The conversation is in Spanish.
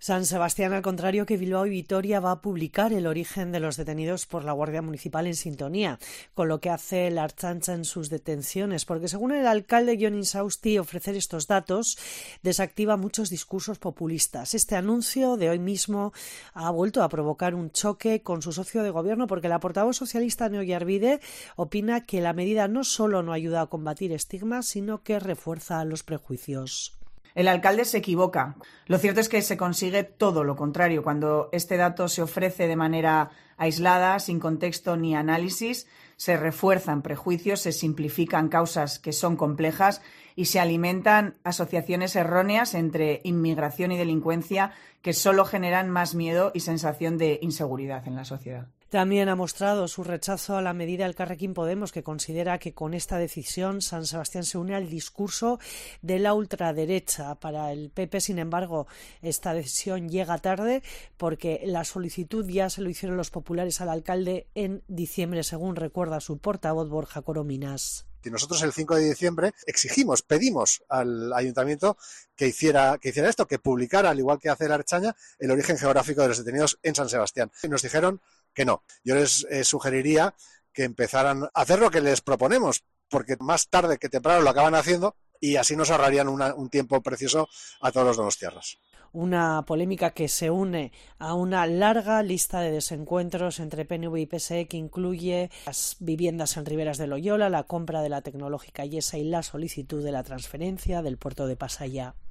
San Sebastián, al contrario que Bilbao y Vitoria, va a publicar el origen de los detenidos por la Guardia Municipal en sintonía con lo que hace la Ertzaintza en sus detenciones, porque según el alcalde Jon Insausti, ofrecer estos datos desactiva muchos discursos populistas. Este anuncio de hoy mismo ha vuelto a provocar un choque con su socio de gobierno, porque la portavoz socialista Neo Yarvide opina que la medida no solo no ayuda a combatir estigmas, sino que refuerza los prejuicios. El alcalde se equivoca. Lo cierto es que se consigue todo lo contrario. Cuando este dato se ofrece de manera aislada, sin contexto ni análisis, se refuerzan prejuicios, se simplifican causas que son complejas y se alimentan asociaciones erróneas entre inmigración y delincuencia que solo generan más miedo y sensación de inseguridad en la sociedad. También ha mostrado su rechazo a la medida Elkarrekin Podemos, que considera que con esta decisión San Sebastián se une al discurso de la ultraderecha. Para el PP, sin embargo, esta decisión llega tarde porque la solicitud ya se lo hicieron los populares al alcalde en diciembre, según recuerda su portavoz Borja Corominas. Y nosotros el 5 de diciembre pedimos al ayuntamiento que hiciera esto, que publicara, al igual que hace la Ertzaintza, el origen geográfico de los detenidos en San Sebastián. Y nos dijeron que no. Yo les sugeriría que empezaran a hacer lo que les proponemos, porque más tarde que temprano lo acaban haciendo y así nos ahorrarían un tiempo precioso a todos los donostiarras. Una polémica que se une a una larga lista de desencuentros entre PNV y PSE, que incluye las viviendas en Riberas de Loyola, la compra de la tecnológica Yesa y la solicitud de la transferencia del puerto de Pasaia.